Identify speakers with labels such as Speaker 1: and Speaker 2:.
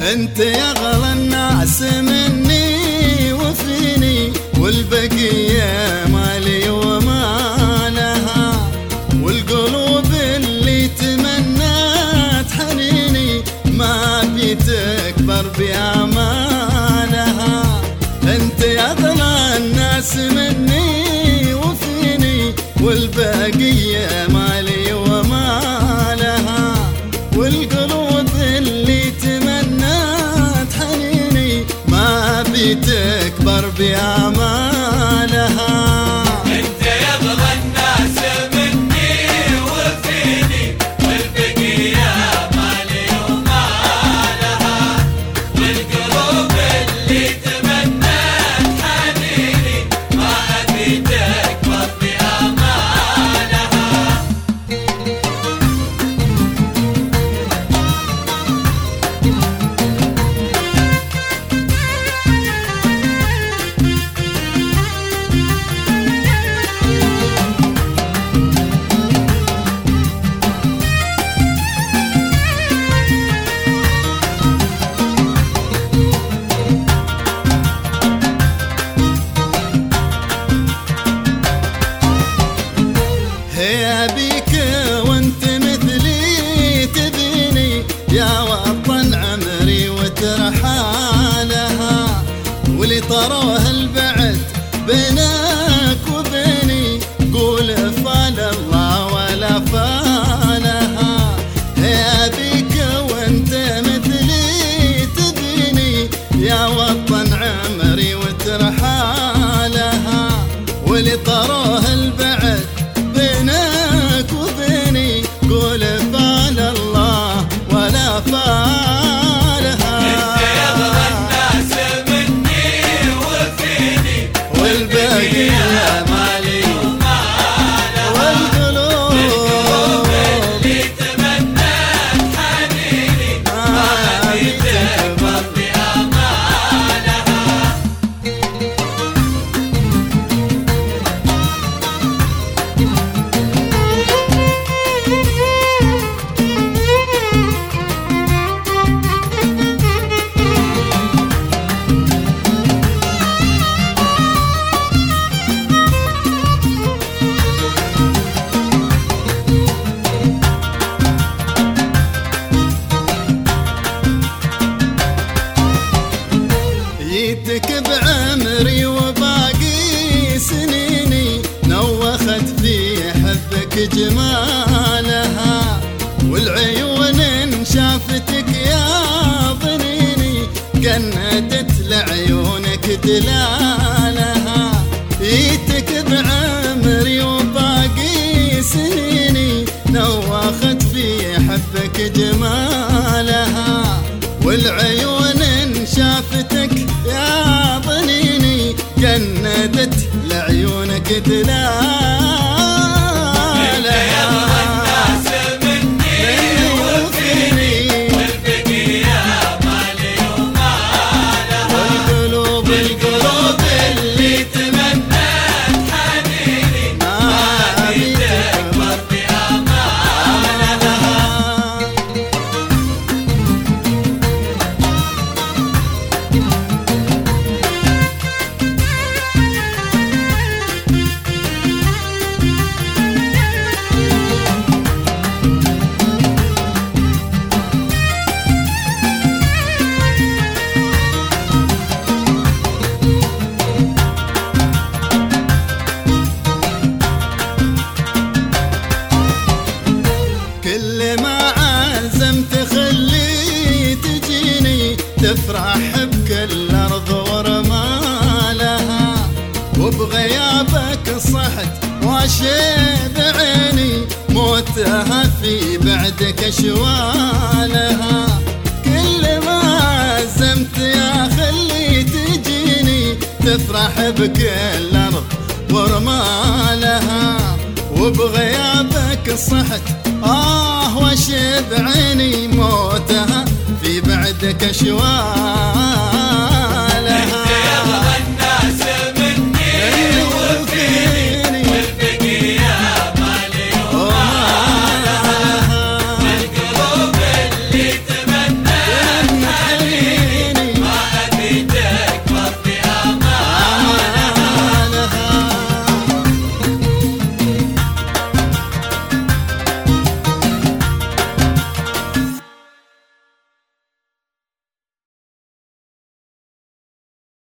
Speaker 1: انت يا غلا الناس مني وفيني، والبقية مالي وما لها، والقلوب اللي تمنت حنيني ما بتكبر بأمانها. انت يا غلا الناس مني وفيني، والبقية مالي وما لها، والقلوب اللي تمنت حنيني ما بتكبر بأمانها.
Speaker 2: انت يا غلا الناس مني وفيني، والبقية مالي وما لها، والقلوب اللي تمنت حنيني ما بتكبر بأمانها.
Speaker 1: هي بيك وانت مثلي تبيني، يا وطن عمري وترحالها، واللي طروه البعد بينك وبيني قول فال الله ولا فالها. هي بيك وانت مثلي تبيني، يا وطن عمري وترحالها، واللي طروه البعد بينك وبيني قول فال الله ولا فالها.
Speaker 2: انت يا غلا الناس مني وفيني،
Speaker 1: والبقية مالي
Speaker 2: وما لها،
Speaker 1: والقلوب
Speaker 2: اللي تمنت حنيني ما بتكبر بأمانها.
Speaker 1: جيتك بعمري وباقي سنيني، نوخت في حبك جمالها، والعيون ان شافتك يا ظنيني كندت لعيونك دلالها. جيتك بعمري وباقي سنيني، نوخت في حبك جمالها، والعيون ان شافتك يا ظنيني جندت لعيونك دلالها.
Speaker 2: انت يا غلا الناس مني وفيني، والبقية مالي وما لها،
Speaker 1: والقلوب
Speaker 2: اللي تمنت حنيني ما بتكبر بأمانها.
Speaker 1: كل ما عزمت خلي تجيني، تفرح بكل أرض ورمالها، وبغيابك صحت واشيب عيني، موتها في بعدك أشوالها. كل ما عزمت يا خلي تجيني، تفرح بكل أرض ورمالها، وبغيابك صحت واشب عيني، موتها في بعدك أشوالها.